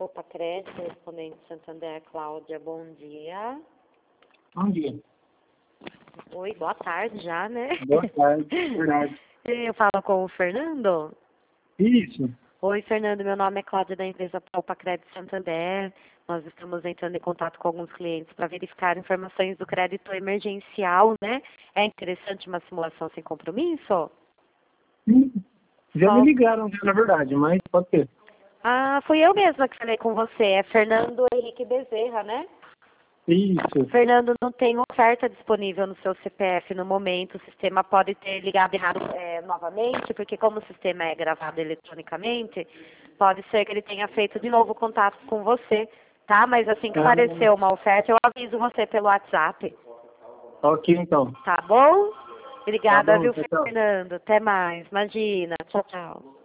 Opa, Crédito, correspondente Santander, Cláudia, bom dia. Bom dia. Oi, boa tarde já, né? Boa tarde, verdade. Eu falo com o Fernando? Isso. Oi, Fernando, meu nome é Cláudia da empresa Opa Crédito Santander. Nós estamos entrando em contato com alguns clientes para verificar informações do crédito emergencial, né? É interessante uma simulação sem compromisso? Sim. Já me Qual? ligaram, na verdade, mas pode ser. Ah, fui eu mesma que falei com você. É Fernando Henrique Bezerra, né? Isso. Fernando, não tem oferta disponível no seu CPF no momento. O sistema pode ter ligado errado novamente, porque como o sistema é gravado eletronicamente, pode ser que ele tenha feito de novo contato com você, tá? Mas assim que Ah, aparecer uma oferta, eu aviso você pelo WhatsApp, ok, então. tá bom? Tá Obrigada, bom, viu, tchau, tchau. Fernando? Até mais. Imagina. Tchau, tchau.